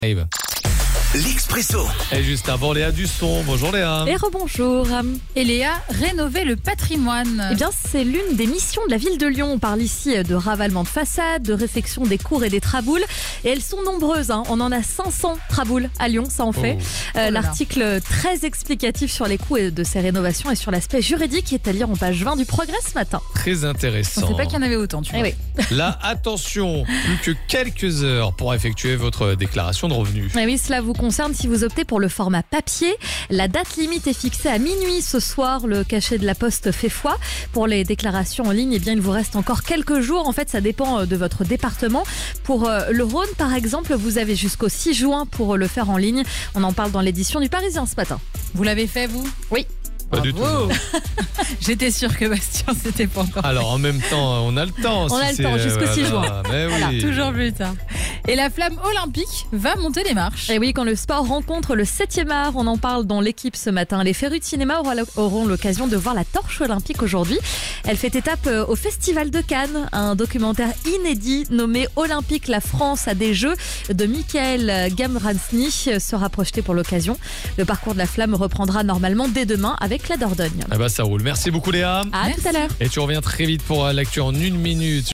Arrive. L'Expresso. Et juste avant, Léa Dusson. Bonjour Léa. Et rebonjour. Et Léa, rénover le patrimoine. Eh bien, c'est l'une des missions de la ville de Lyon. On parle ici de ravalement de façade, de réfection des cours et des traboules. Et elles sont nombreuses. On en a 500 traboules à Lyon, ça en fait. L'article très explicatif sur les coûts de ces rénovations et sur l'aspect juridique est à lire en page 20 du Progrès ce matin. Très intéressant. On ne sait pas qu'il y en avait autant, tu vois. Eh oui. Là, attention, plus que quelques heures pour effectuer votre déclaration de revenus. Eh oui, cela vous concerne si vous optez pour le format papier. La date limite est fixée à minuit ce soir. Le cachet de la Poste fait foi. Pour les déclarations en ligne, eh bien, il vous reste encore quelques jours. En fait, ça dépend de votre département. Pour le Rhône, par exemple, vous avez jusqu'au 6 juin pour le faire en ligne. On en parle dans l'édition du Parisien ce matin. Vous l'avez fait, vous? Oui. Pas du tout. non. J'étais sûre que Bastien, c'était pas encore. Alors en même temps, on a le temps. On a le temps, jusqu'au 6 juin. Mais oui. Voilà, toujours plus tard. Et la flamme olympique va monter les marches. Et oui, quand le sport rencontre le 7e art, on en parle dans l'équipe ce matin. Les férus de cinéma auront l'occasion de voir la torche olympique aujourd'hui. Elle fait étape au Festival de Cannes. Un documentaire inédit nommé Olympique, la France à des Jeux de Michael Gamransny sera projeté pour l'occasion. Le parcours de la flamme reprendra normalement dès demain avec la Dordogne. Ah bah ça roule. Merci beaucoup Léa. À tout à l'heure. Et tu reviens très vite pour l'actu en 1 minute.